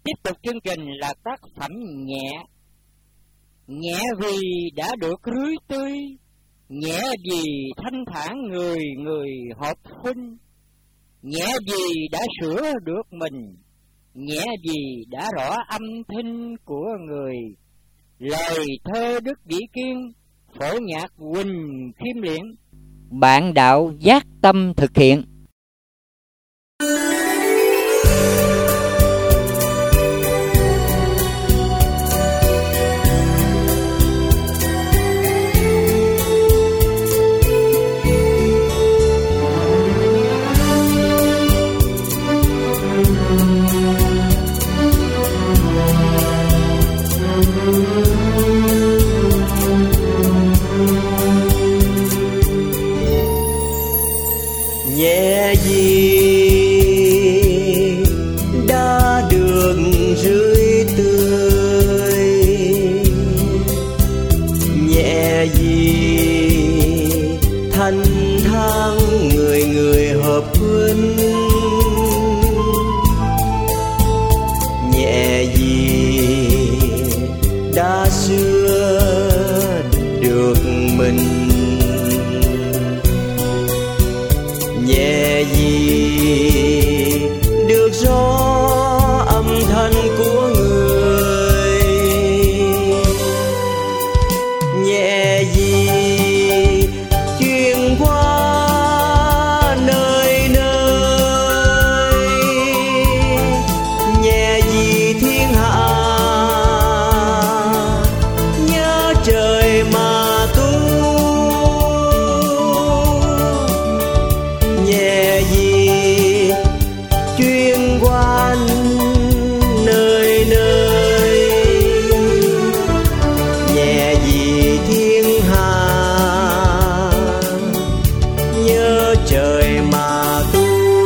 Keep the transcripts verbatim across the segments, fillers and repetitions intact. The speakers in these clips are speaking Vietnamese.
Tiếp tục chương trình là tác phẩm Nhẹ. Nhẹ vì đã được rưới tươi, nhẹ vì thanh thản người người hợp huynh, nhẹ vì đã sửa được mình, nhẹ vì đã rõ âm thanh của người. Lời thơ Đức Vĩ Kiên, phổ nhạc Huỳnh Khiêm Liễn. Bạn đạo Giác Tâm thực hiện. Nhẹ gì đã được rưới tươi, nhẹ gì thanh thang người người hợp huynh, nhẹ gì đã xưa được mình, nhẹ gì được rõ âm thanh của người, nhẹ gì chuyên qua nơi nơi, nhẹ gì thiên hạ nhớ trời mà tu, nhẹ gì chuyên quan nơi nơi, nhẹ gì thiên hạ nhớ trời mà tu.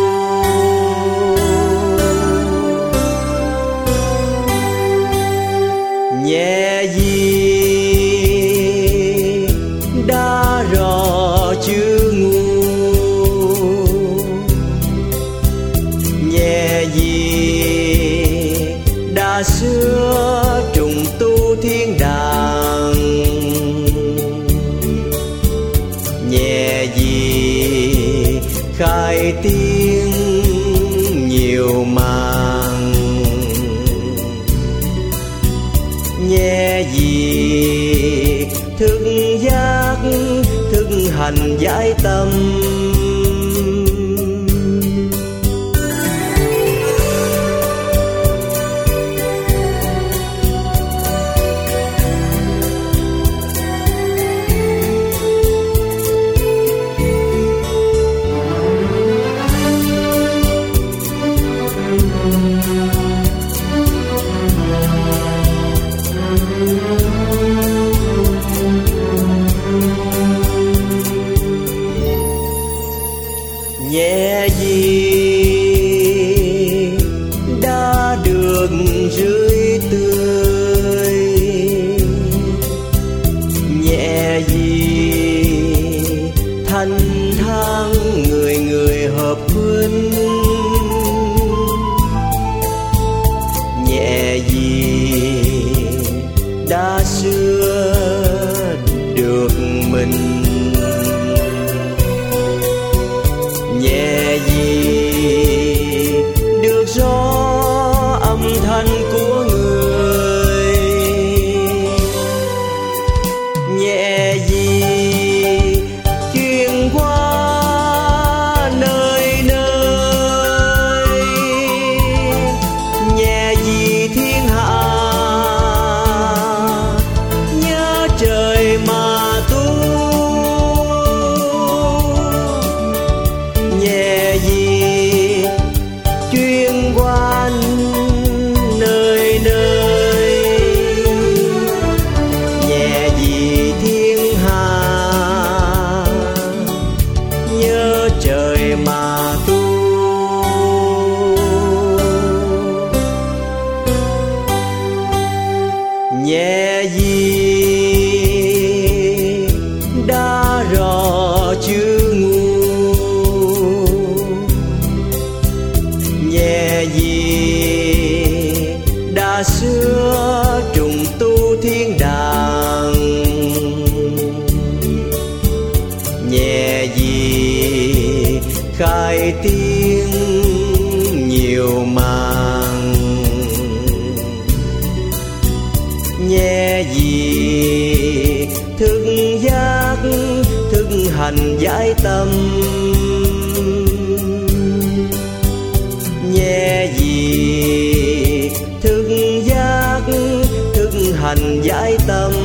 Nhẹ gì đã rõ chữ ngu, nhẹ gì đã xưa trùng tu thiên đàng, nhẹ gì khai tiếng nhiều màng, nhẹ gì thức giác thức hành giải tâm, nhẹ gì đã được rưới tươi, nhẹ gì thanh thang người người hợp huynh, nhẹ gì đã xưa được mình, nhẹ gì được rõ âm thanh của người, nhẹ gì chuyên qua nơi nơi, nhẹ gì thiên hạ nhớ trời mà tu, nhẹ gì chuyên quan nơi nơi, nhẹ gì thiên hạ nhớ trời mà tu. Nhẹ gì đã rõ chữ ngu, nhẹ gì xa xưa trùng tu thiên đàng. Nhẹ gì khai tiếng nhiều màng, nhẹ gì thức giác thức hành giải tâm, nhẹ gì thức giác thức hành giải tâm.